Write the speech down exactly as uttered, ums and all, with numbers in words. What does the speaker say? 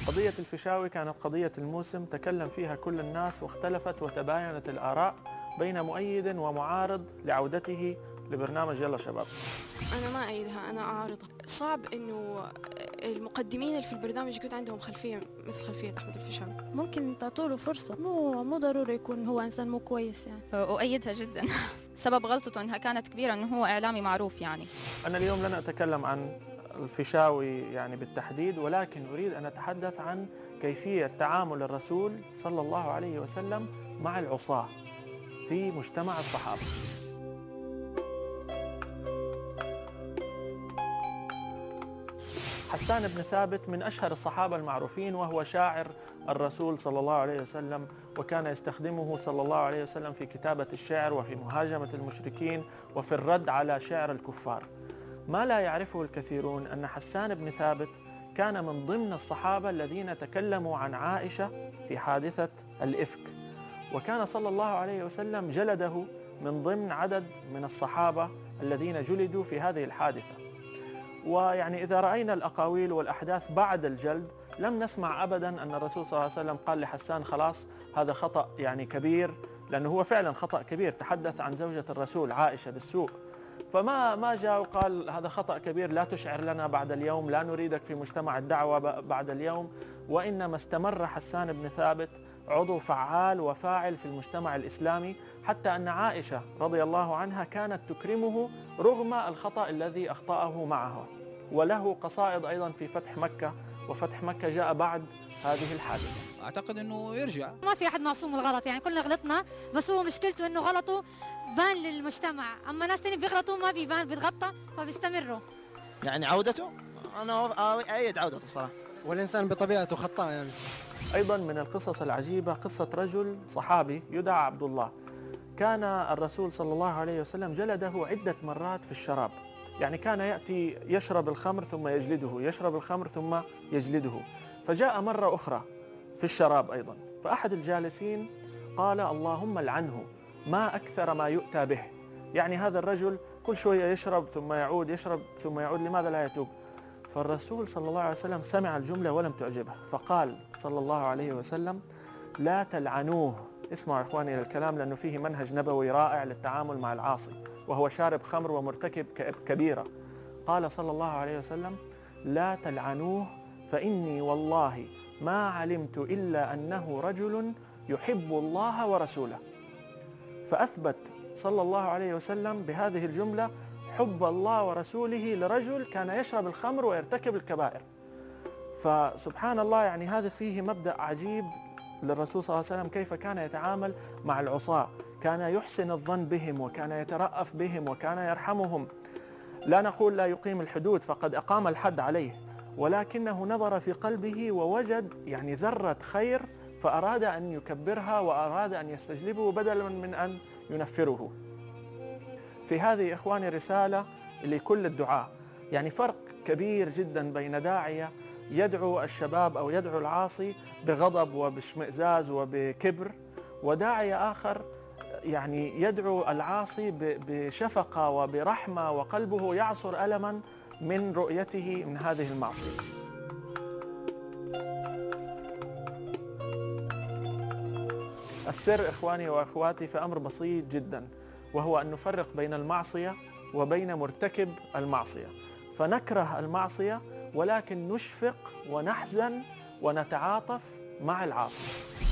قضية الفيشاوي كانت قضية الموسم تكلم فيها كل الناس، واختلفت وتباينت الآراء بين مؤيد ومعارض لعودته لبرنامج يلا شباب. أنا ما أيدها، أنا أعارضها. صعب إنه المقدمين اللي في البرنامج يكون عندهم خلفية مثل خلفية أحمد الفيشاوي. ممكن تعطوا له فرصة، مو مو ضروري يكون هو إنسان مو كويس يعني. أؤيدها جدا. سبب غلطته أنها كانت كبيرة، أنه هو إعلامي معروف يعني. أنا اليوم لن أتكلم عن الفيشاوي يعني بالتحديد، ولكن أريد أن أتحدث عن كيفية تعامل الرسول صلى الله عليه وسلم مع العصاة في مجتمع الصحابة. حسان بن ثابت من أشهر الصحابة المعروفين، وهو شاعر الرسول صلى الله عليه وسلم، وكان يستخدمه صلى الله عليه وسلم في كتابة الشعر وفي مهاجمة المشركين وفي الرد على شعر الكفار. ما لا يعرفه الكثيرون أن حسان بن ثابت كان من ضمن الصحابة الذين تكلموا عن عائشة في حادثة الإفك، وكان صلى الله عليه وسلم جلده من ضمن عدد من الصحابة الذين جلدوا في هذه الحادثة. ويعني إذا رأينا الأقاويل والأحداث بعد الجلد لم نسمع أبدا أن الرسول صلى الله عليه وسلم قال لحسان خلاص هذا خطأ يعني كبير، لأنه هو فعلا خطأ كبير، تحدث عن زوجة الرسول عائشة بالسوء. فما ما جاء وقال هذا خطأ كبير، لا تشعر لنا بعد اليوم، لا نريدك في مجتمع الدعوة بعد اليوم. وإنما استمر حسان بن ثابت عضو فعال وفاعل في المجتمع الإسلامي، حتى أن عائشة رضي الله عنها كانت تكرمه رغم الخطأ الذي أخطأه معها. وله قصائد أيضا في فتح مكة، وفتح مكة جاء بعد هذه الحادثة. أعتقد أنه يرجع. ما في أحد معصوم من الغلط، يعني كلنا غلطنا، بس هو مشكلته أنه غلطه بان للمجتمع، أما ناس تاني بيغلطوا ما بيبان، بيتغطى فبيستمروا. يعني عودته أنا أيد عودته صراحة، والإنسان بطبيعته خطاء يعني. أيضا من القصص العجيبة قصة رجل صحابي يدعى عبد الله، كان الرسول صلى الله عليه وسلم جلده عدة مرات في الشراب، يعني كان يأتي يشرب الخمر ثم يجلده، يشرب الخمر ثم يجلده. فجاء مرة أخرى في الشراب أيضا، فأحد الجالسين قال اللهم لعنه، ما أكثر ما يؤتى به، يعني هذا الرجل كل شوية يشرب ثم يعود، يشرب ثم يعود، لماذا لا يتوب؟ فالرسول صلى الله عليه وسلم سمع الجملة ولم تعجبه، فقال صلى الله عليه وسلم لا تلعنوه. اسمعوا إخواني الكلام، لأنه فيه منهج نبوي رائع للتعامل مع العاصي وهو شارب خمر ومرتكب كبيرة. قال صلى الله عليه وسلم لا تلعنوه، فإني والله ما علمت إلا أنه رجل يحب الله ورسوله. فأثبت صلى الله عليه وسلم بهذه الجملة حب الله ورسوله لرجل كان يشرب الخمر ويرتكب الكبائر. فسبحان الله، يعني هذا فيه مبدأ عجيب للرسول صلى الله عليه وسلم، كيف كان يتعامل مع العصاة، كان يحسن الظن بهم، وكان يترأف بهم، وكان يرحمهم. لا نقول لا يقيم الحدود، فقد أقام الحد عليه، ولكنه نظر في قلبه ووجد يعني ذرة خير، فأراد أن يكبرها وأراد أن يستجلبه بدلا من أن ينفره. في هذه إخواني رسالة لكل الدعاة، يعني فرق كبير جدا بين داعية يدعو الشباب أو يدعو العاصي بغضب وباشمئزاز وبكبر، وداعية آخر يعني يدعو العاصي بشفقة وبرحمة وقلبه يعصر ألما من رؤيته من هذه المعصية. السر إخواني وأخواتي في أمر بسيط جدا، وهو أن نفرق بين المعصية وبين مرتكب المعصية. فنكره المعصية ولكن نشفق ونحزن ونتعاطف مع العاصي.